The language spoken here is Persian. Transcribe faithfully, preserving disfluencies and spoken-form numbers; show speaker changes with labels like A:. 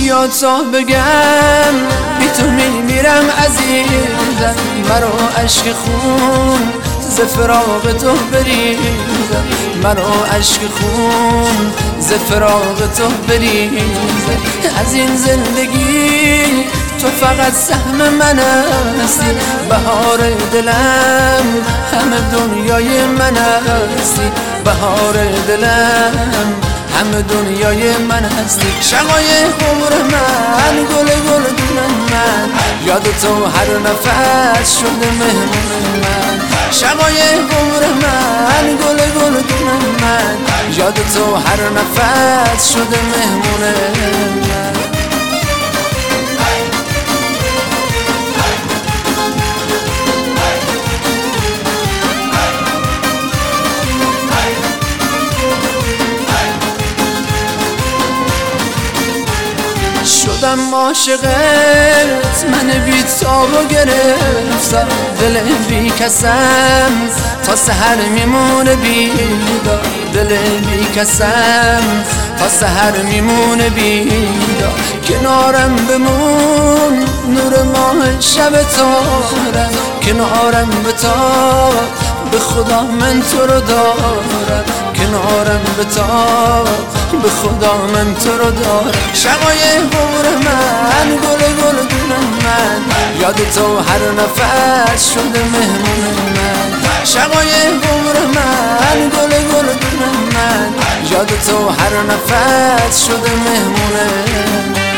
A: بیا تا بگم بی تو میمیرم عزیزم، مرا عشق خون ز فراق تو بریزم، مرا عشق خون ز فراق تو بریزم. از این زندگی تو فقط سهم من هستی، بهار دلم همه دنیای من هستی، بهار دلم همه دنیای من هستی. شقای عمر من، گل گل دل من، یاد تو هر نفس شده مهمون من. شقای عمر من، گل گل دل من، یاد تو هر نفس شده مهمون من. شدم عاشقت، من بی تابو گرفتم، دل بی کسم تا سحر میمونه بیدار، دل بی کسم تا سحر میمونه بیدار. کنارم بمون نور ماه شب تارم، کنارم بتاب به خدا من تو رو دارم، کنارم بتاب به خدا من تو رو دارم. شقای عمر من، گل گل دل من، یاد تو هر نفس شده مهمون من. شقای عمر من، گل گل دل من، یاد تو هر نفس شده مهمون من.